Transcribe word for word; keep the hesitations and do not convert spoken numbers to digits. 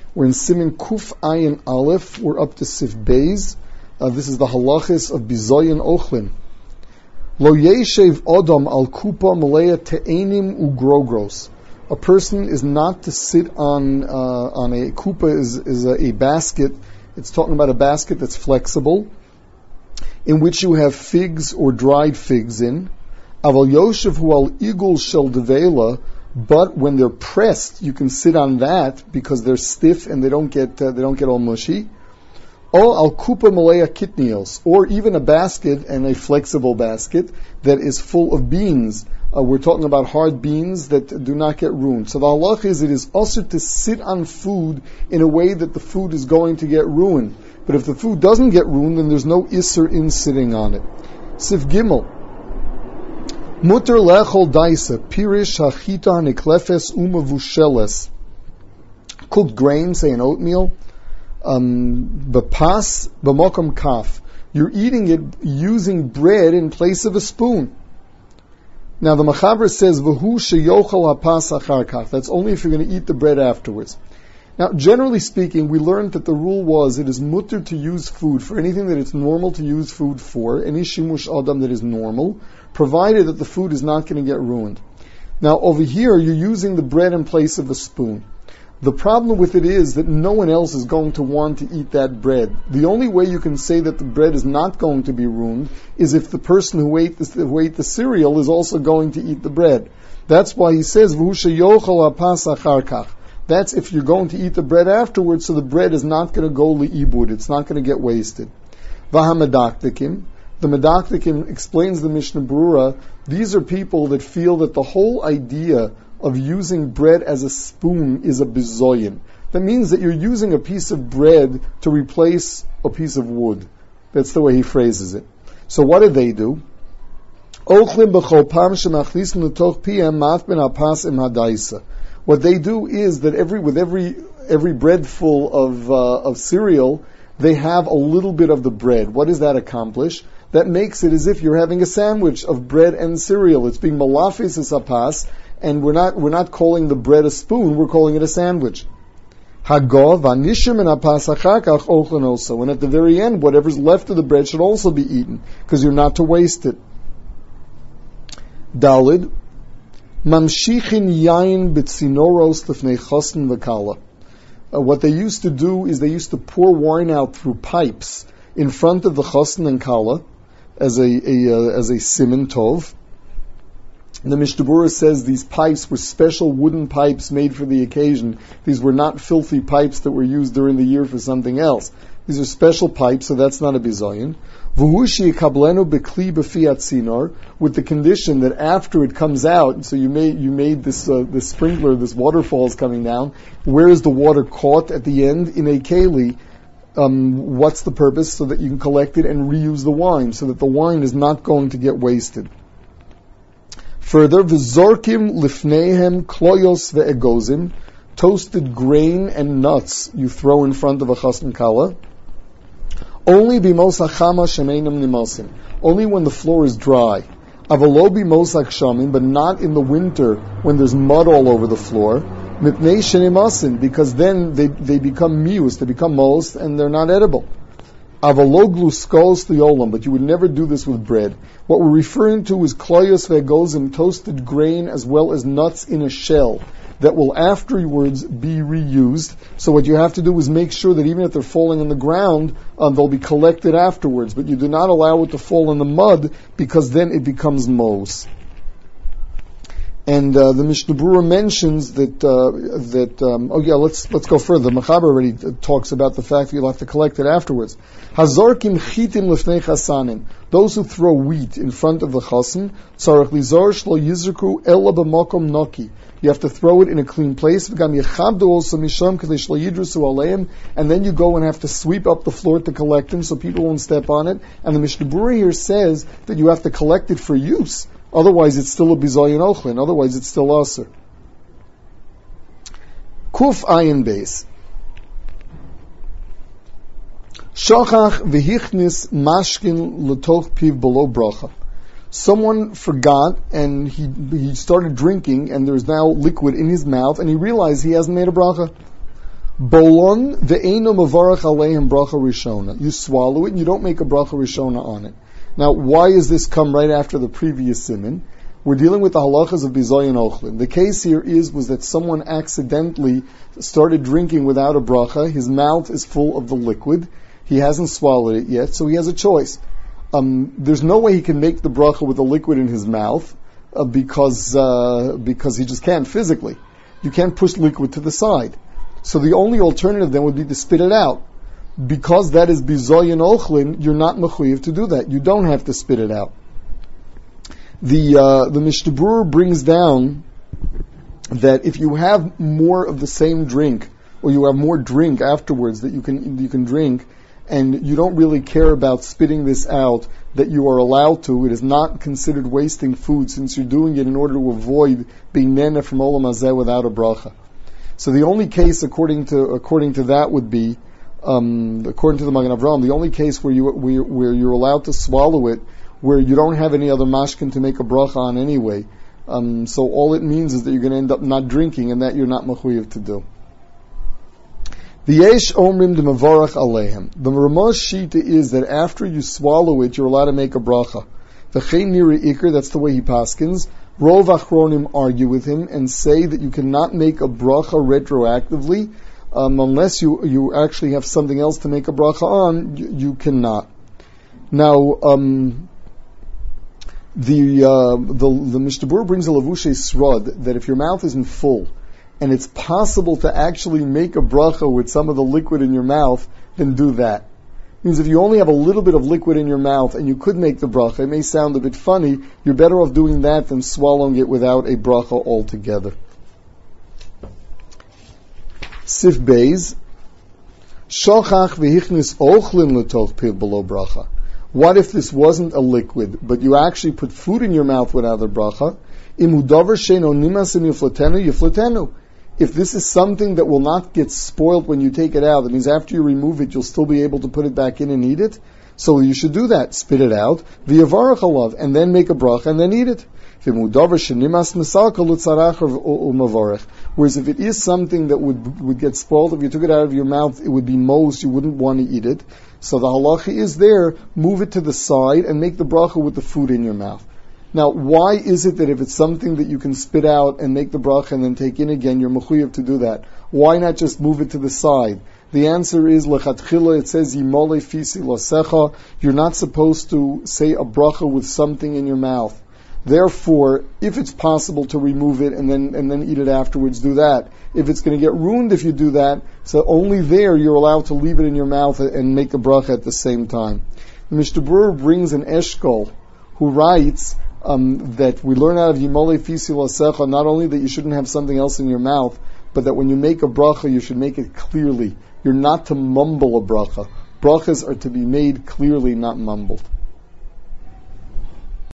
We're in Siman Kuf Ayin Aleph. We're up to Sif Beis. Uh, this is the halachis of Bizoyin Ochlin. Lo yeshev odom al kupa malaya te'enim ugrogros. A person is not to sit on uh, on a kupa is is a, a basket. It's talking about a basket that's flexible, in which you have figs or dried figs in. Aval yoshev hu al igul shel devela. But when they're pressed, you can sit on that because they're stiff and they don't get uh, they don't get all mushy. Or al kupa malaya kitnios, or even a basket and a flexible basket that is full of beans. Uh, we're talking about hard beans that do not get ruined. So the halach is it is also to sit on food in a way that the food is going to get ruined. But if the food doesn't get ruined, then there's no isser in sitting on it. Sif Gimel. Mutter lechol daisa, pirish hachita niklefes umavusheles. Cooked grain, say an oatmeal. Um, bepas b'mokom kaf. You're eating it using bread in place of a spoon. Now the Machaber says, v'hu sheyochel hapas achar kach. That's only if you're going to eat the bread afterwards. Now, generally speaking, we learned that the rule was it is mutter to use food for anything that it's normal to use food for, any shimush adam that is normal, provided that the food is not going to get ruined. Now, over here, you're using the bread in place of a spoon. The problem with it is that no one else is going to want to eat that bread. The only way you can say that the bread is not going to be ruined is if the person who ate the, who ate the cereal is also going to eat the bread. That's why he says, v'hu sheyochel hapas achar kach. That's if you're going to eat the bread afterwards, so the bread is not going to go li'ibud, it's not going to get wasted. Vahamadaktikim. The Medaktikim explains the Mishnah Berurah. These are people that feel that the whole idea of using bread as a spoon is a bizoyin. That means that you're using a piece of bread to replace a piece of wood. That's the way he phrases it. So what did they do? What they do is that every with every every breadful of uh, of cereal, they have a little bit of the bread. What does that accomplish? That makes it as if you're having a sandwich of bread and cereal. It's being malafis apas, and we're not we're not calling the bread a spoon. We're calling it a sandwich. Hagov vanishim and apas achakach ochlan also. And at the very end, whatever's left of the bread should also be eaten because you're not to waste it. Dalid. Mamshichin yain b'tzinoros lefnei chosn v'kala. What they used to do is they used to pour wine out through pipes in front of the chosn and kala as a, a uh, as a siman tov. The Mishnah Berurah says these pipes were special wooden pipes made for the occasion. These were not filthy pipes that were used during the year for something else. These are special pipes, so that's not a bizayin. With the condition that after it comes out, so you made you made this uh, this sprinkler, this waterfall is coming down. Where is the water caught at the end? In a keli. Um, what's the purpose? So that you can collect it and reuse the wine, so that the wine is not going to get wasted. Further, v'zorkim lifneihem kloyos ve'egozim, toasted grain and nuts you throw in front of a chassan kala. Only b'mos hachama shemeinam nimasim. Only when the floor is dry. Avalo b'mos hakshamim, but not in the winter when there's mud all over the floor. Mipnei shenimasim, because then they, they become mius, they become most, and they're not edible. Avalo gluskos liolam, but you would never do this with bread. What we're referring to is kloyos ve'egozim, toasted grain as well as nuts in a shell that will afterwards be reused. So what you have to do is make sure that even if they're falling on the ground, um, they'll be collected afterwards. But you do not allow it to fall in the mud because then it becomes mos. And uh, the Mishnah Berurah mentions that uh, that um, oh yeah, let's let's go further. The Machaber already uh, talks about the fact that you'll have to collect it afterwards. Hazorkim chitim lefnei chasanim. Those who throw wheat in front of the chasan, tzarich lizor shlo yizrku ela b'makom noki. You have to throw it in a clean place. And then you go and have to sweep up the floor to collect them so people won't step on it. And the Mishnah Berurah here says that you have to collect it for use. Otherwise it's still a bizayin ochlin. Otherwise it's still aser. Kuf ayin beis. Shachach v'hichnis mashkin l'toch piv below bracha. Someone forgot and he he started drinking and there's now liquid in his mouth and he realized he hasn't made a bracha. Bolon ve'eno mavarach aleihem bracha rishona. You swallow it and you don't make a bracha rishona on it. Now, why does this come right after the previous siman? We're dealing with the halachas of bizoyin ochlin. The case here is was that someone accidentally started drinking without a bracha. His mouth is full of the liquid. He hasn't swallowed it yet, so he has a choice. Um, there's no way he can make the bracha with the liquid in his mouth uh, because uh, because he just can't physically. You can't push liquid to the side. So the only alternative then would be to spit it out. Because that is bizoyin ochlin, you're not mechuyev to do that. You don't have to spit it out. The uh, the Mishnah Berurah brings down that if you have more of the same drink, or you have more drink afterwards that you can you can drink, and you don't really care about spitting this out, that you are allowed to, it is not considered wasting food since you're doing it in order to avoid being nena from olam hazeh without a bracha. So the only case, according to according to that, would be, um, according to the Magen Avraham, the only case where you where, where you're allowed to swallow it, where you don't have any other mashkin to make a bracha on anyway. Um, so all it means is that you're going to end up not drinking, and that you're not mechuyev to do. The yesh omrim de mavarach aleihem. The Rama's shita is that after you swallow it, you're allowed to make a bracha. V'chein niri ikr, that's the way he paskins. Rov achronim argue with him and say that you cannot make a bracha retroactively um, unless you you actually have something else to make a bracha on. You, you cannot. Now, um, the uh, the the Mishnah Berurah brings a lavushe srod that if your mouth isn't full and it's possible to actually make a bracha with some of the liquid in your mouth, then do that. It means if you only have a little bit of liquid in your mouth and you could make the bracha, it may sound a bit funny, you're better off doing that than swallowing it without a bracha altogether. Sif Beis, Shochach v'hichnis ochlin l'toch piv below bracha. What if this wasn't a liquid, but you actually put food in your mouth without a bracha? Imu davar she'eino nimas yiflatenu yiflatenu. If this is something that will not get spoiled when you take it out, that means after you remove it, you'll still be able to put it back in and eat it. So you should do that. Spit it out, v'yavarach alav, and then make a bracha and then eat it. Whereas if it is something that would would get spoiled, if you took it out of your mouth, it would be most, you wouldn't want to eat it. So the halacha is there, move it to the side and make the bracha with the food in your mouth. Now, why is it that if it's something that you can spit out and make the bracha and then take in again, you're mechuyev to do that? Why not just move it to the side? The answer is, lechatchila, it says, yimole fisi losecha, you're not supposed to say a bracha with something in your mouth. Therefore, if it's possible to remove it and then and then eat it afterwards, do that. If it's going to get ruined if you do that, so only there you're allowed to leave it in your mouth and make a bracha at the same time. The Mishnah Berurah brings an eshkol who writes um, that we learn out of Yimole Fisi Lasecha not only that you shouldn't have something else in your mouth, but that when you make a bracha, you should make it clearly. You're not to mumble a bracha. Brachas are to be made clearly, not mumbled.